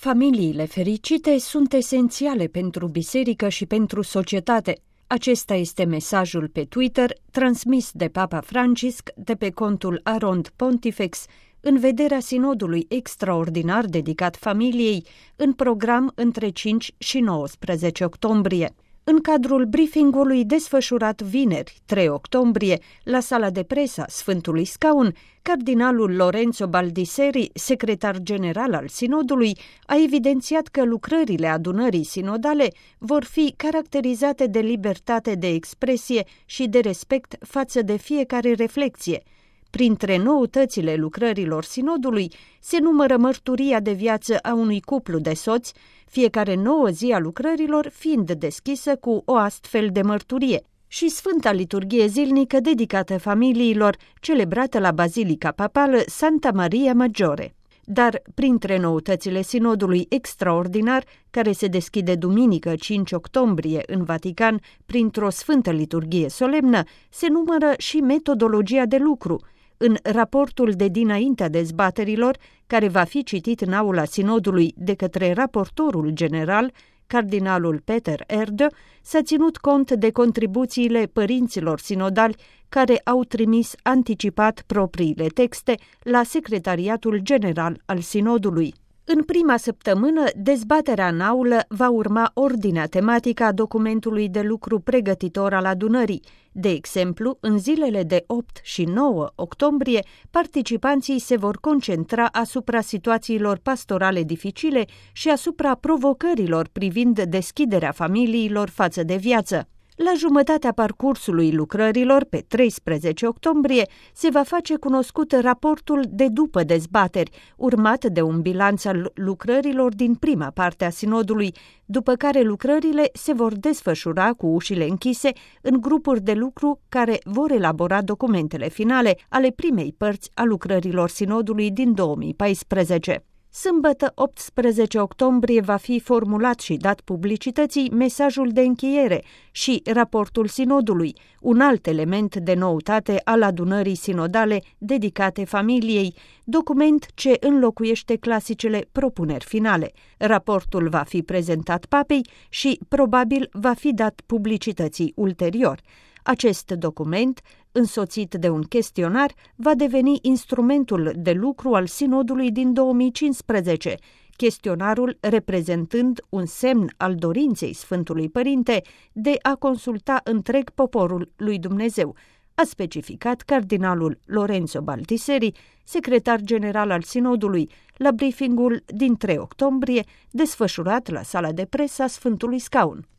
Familiile fericite sunt esențiale pentru biserică și pentru societate. Acesta este mesajul pe Twitter transmis de Papa Francisc de pe contul Arond Pontifex în vederea sinodului extraordinar dedicat familiei în program între 5 și 19 octombrie. În cadrul briefingului desfășurat vineri, 3 octombrie, la sala de presă a Sfântului Scaun, cardinalul Lorenzo Baldisseri, secretar general al sinodului, a evidențiat că lucrările adunării sinodale vor fi caracterizate de libertate de expresie și de respect față de fiecare reflecție. Printre noutățile lucrărilor sinodului se numără mărturia de viață a unui cuplu de soți, fiecare 9 zi a lucrărilor fiind deschisă cu o astfel de mărturie, și Sfânta Liturghie zilnică dedicată familiilor, celebrată la Bazilica Papală Santa Maria Maggiore. Dar printre noutățile sinodului extraordinar, care se deschide duminică 5 octombrie în Vatican printr-o Sfântă Liturghie solemnă, se numără și metodologia de lucru. În raportul de dinaintea dezbaterilor, care va fi citit în aula sinodului de către raportorul general, cardinalul Peter Erdő, s-a ținut cont de contribuțiile părinților sinodali care au trimis anticipat propriile texte la Secretariatul General al Sinodului. În prima săptămână, dezbaterea în aulă va urma ordinea tematică a documentului de lucru pregătitor al adunării. De exemplu, în zilele de 8 și 9 octombrie, participanții se vor concentra asupra situațiilor pastorale dificile și asupra provocărilor privind deschiderea familiilor față de viață. La jumătatea parcursului lucrărilor, pe 13 octombrie, se va face cunoscut raportul de după dezbateri, urmat de un bilanț al lucrărilor din prima parte a sinodului, după care lucrările se vor desfășura cu ușile închise în grupuri de lucru care vor elabora documentele finale ale primei părți a lucrărilor sinodului din 2014. Sâmbătă, 18 octombrie, va fi formulat și dat publicității mesajul de încheiere și raportul sinodului, un alt element de noutate al adunării sinodale dedicate familiei, document ce înlocuiește clasicele propuneri finale. Raportul va fi prezentat papei și probabil va fi dat publicității ulterior. Acest document, însoțit de un chestionar, va deveni instrumentul de lucru al sinodului din 2015, chestionarul reprezentând un semn al dorinței Sfântului Părinte de a consulta întreg poporul lui Dumnezeu, a specificat cardinalul Lorenzo Baldisseri, secretar general al sinodului, la briefingul din 3 octombrie, desfășurat la sala de presă a Sfântului Scaun.